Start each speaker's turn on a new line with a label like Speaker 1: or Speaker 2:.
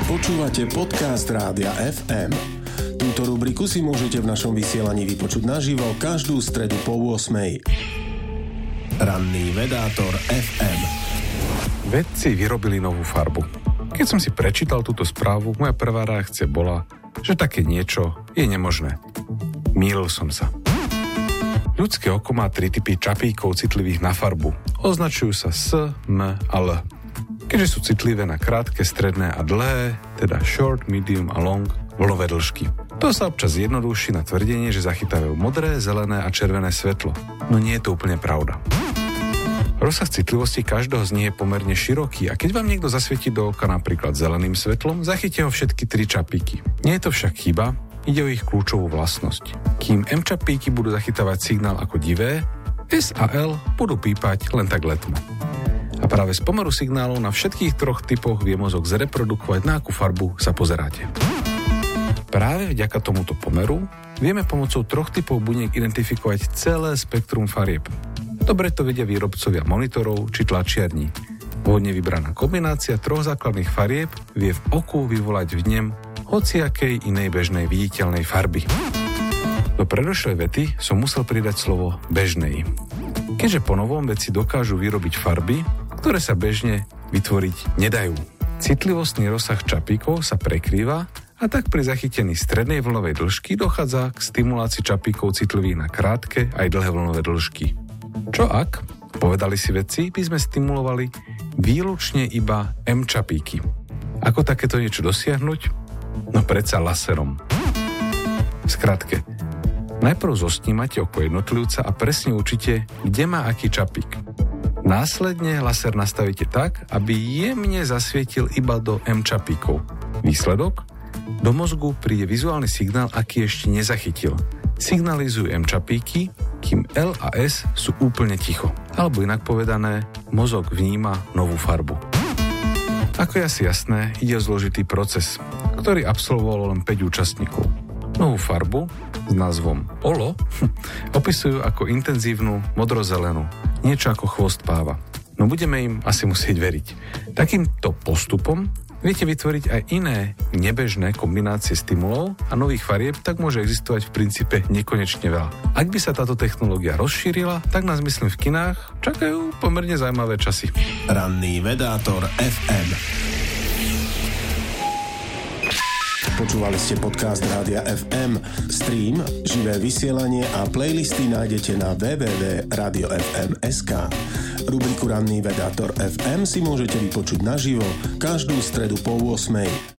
Speaker 1: Počúvate podcast Rádia FM. Túto rubriku si môžete v našom vysielaní vypočuť naživo každú stredu po 8:00. Ranný vedátor FM.
Speaker 2: Vedci vyrobili novú farbu. Keď som si prečítal túto správu, moja prvá reakcia bola, že také niečo je nemožné. Mýlil som sa. Ľudské oko má 3 typy čapíkov citlivých na farbu. Označujú sa S, M a L. Keďže sú citlivé na krátke, stredné a dlhé, teda short, medium a long, vlnové dĺžky. To sa občas zjednoduší na tvrdenie, že zachytávajú modré, zelené a červené svetlo. No nie je to úplne pravda. Rozsah citlivosti každého z nich je pomerne široký a keď vám niekto zasvietí do oka napríklad zeleným svetlom, zachytia ho všetky 3 čapíky. Nie je to však chyba, ide o ich kľúčovú vlastnosť. Kým M čapíky budú zachytávať signál ako divé, S a L budú pípať len tak letmo. A práve z pomeru signálov na všetkých 3 typoch vie mozog zreprodukovať, na akú farbu sa pozeráte. Práve vďaka tomuto pomeru vieme pomocou 3 typov buniek identifikovať celé spektrum farieb. Dobre to vedia výrobcovia monitorov či tlačiarní. Vhodne vybraná kombinácia 3 základných farieb vie v oku vyvolať v ňom hociakej inej bežnej viditeľnej farby. Do predošlej vety som musel pridať slovo bežnej. Keďže po novom vedci dokážu vyrobiť farby, ktoré sa bežne vytvoriť nedajú. Citlivostný rozsah čapíkov sa prekrýva a tak pri zachytení strednej vlnovej dĺžky dochádza k stimulácii čapíkov citlivých na krátke aj dlhé vlnové dĺžky. Čo ak, povedali si vedci, by sme stimulovali výlučne iba M čapíky? Ako takéto niečo dosiahnuť? No predsa laserom. V skratke, najprv zosnímate oko jednotlivca a presne určite, kde má aký čapík. Následne laser nastavíte tak, aby jemne zasvietil iba do M čapíkov. Výsledok? Do mozgu príde vizuálny signál, aký ešte nezachytil. Signalizujú M čapíky, kým L a S sú úplne ticho. Alebo inak povedané, mozog vníma novú farbu. Ako je asi jasné, ide o zložitý proces, ktorý absolvovalo len 5 účastníkov. Novú farbu s názvom OLO opisujú ako intenzívnu modrozelenú, niečo ako chvost páva. No budeme im asi musieť veriť. Takýmto postupom viete vytvoriť aj iné nebežné kombinácie stimulov a nových farieb, tak môže existovať v princípe nekonečne veľa. Ak by sa táto technológia rozšírila, tak nás myslím v kinách čakajú pomerne zaujímavé časy.
Speaker 1: Ranný vedátor FM. Počúvali ste podcast Rádia FM. Stream, živé vysielanie a playlisty nájdete na www.radiofm.sk. Rubriku Ranný vedátor FM si môžete vypočuť naživo každú stredu po 8:00.